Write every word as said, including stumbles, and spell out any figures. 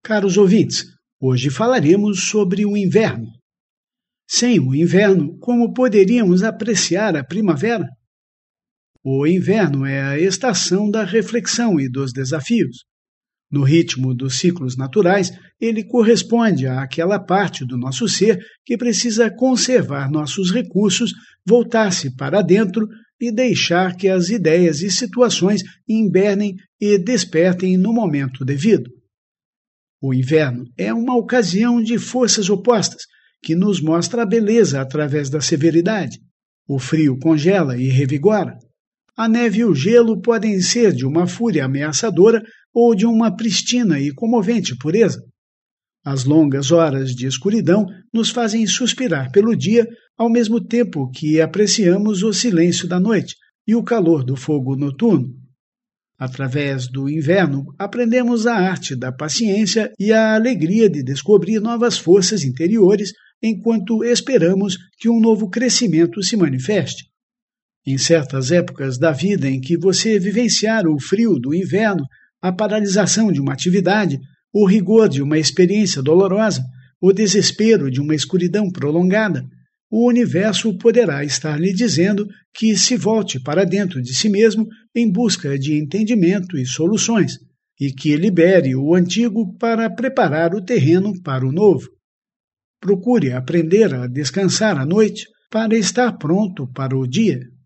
Caros ouvintes, hoje falaremos sobre o inverno. Sem o inverno, como poderíamos apreciar a primavera? O inverno é a estação da reflexão e dos desafios. No ritmo dos ciclos naturais, ele corresponde àquela parte do nosso ser que precisa conservar nossos recursos, voltar-se para dentro e deixar que as ideias e situações invernem e despertem no momento devido. O inverno é uma ocasião de forças opostas, que nos mostra a beleza através da severidade. O frio congela e revigora. A neve e o gelo podem ser de uma fúria ameaçadora ou de uma pristina e comovente pureza. As longas horas de escuridão nos fazem suspirar pelo dia, ao mesmo tempo que apreciamos o silêncio da noite e o calor do fogo noturno. Através do inverno, aprendemos a arte da paciência e a alegria de descobrir novas forças interiores enquanto esperamos que um novo crescimento se manifeste. Em certas épocas da vida em que você vivenciar o frio do inverno, a paralisação de uma atividade, o rigor de uma experiência dolorosa, o desespero de uma escuridão prolongada, o universo poderá estar lhe dizendo que se volte para dentro de si mesmo em busca de entendimento e soluções, e que libere o antigo para preparar o terreno para o novo. Procure aprender a descansar à noite para estar pronto para o dia.